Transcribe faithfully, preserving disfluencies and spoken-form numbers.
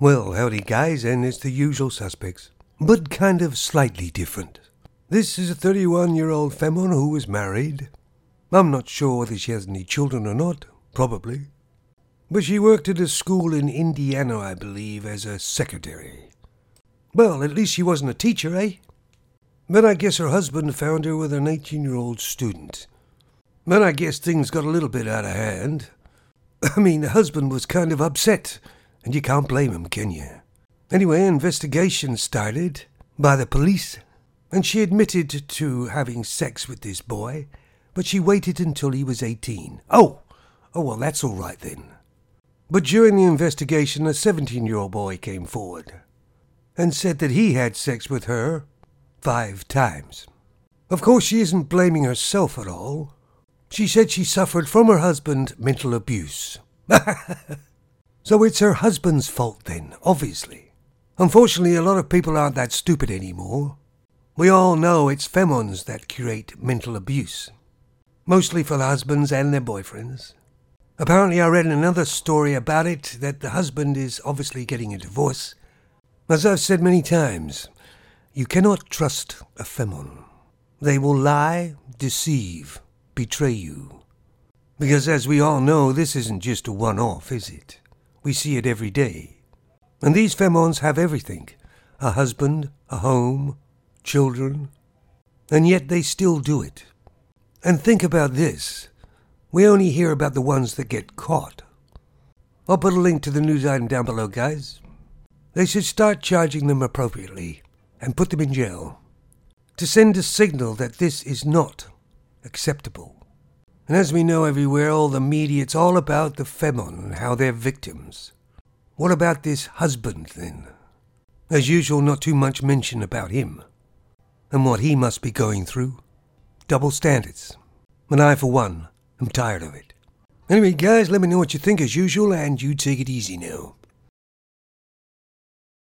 Well, howdy guys, and it's the usual suspects, but kind of slightly different. This is a thirty-one-year-old femon who was married. I'm not sure whether she has any children or not, probably. But she worked at a school in Indiana, I believe, as a secretary. Well, at least she wasn't a teacher, eh? But I guess her husband found her with an eighteen-year-old student. But I guess things got a little bit out of hand. I mean, the husband was kind of upset, and you can't blame him, can you? Anyway, investigation started by the police, and she admitted to having sex with this boy, but she waited until he was eighteen. Oh, oh well, that's all right then. But during the investigation, a seventeen-year-old boy came forward and said that he had sex with her five times. Of course, she isn't blaming herself at all. She said she suffered from her husband mental abuse. So it's her husband's fault then, obviously. Unfortunately, a lot of people aren't that stupid anymore. We all know it's femons that create mental abuse. Mostly for the husbands and their boyfriends. Apparently I read another story about it that the husband is obviously getting a divorce. As I've said many times, you cannot trust a femon. They will lie, deceive, betray you. Because as we all know, this isn't just a one-off, is it? We see it every day. And these femons have everything. A husband, a home, children. And yet they still do it. And think about this. We only hear about the ones that get caught. I'll put a link to the news item down below, guys. They should start charging them appropriately and put them in jail to send a signal that this is not acceptable. And as we know everywhere, all the media, it's all about the femon and how they're victims. What about this husband, then? As usual, not too much mention about him and what he must be going through. Double standards. And I, for one, am tired of it. Anyway, guys, let me know what you think as usual, and you take it easy now.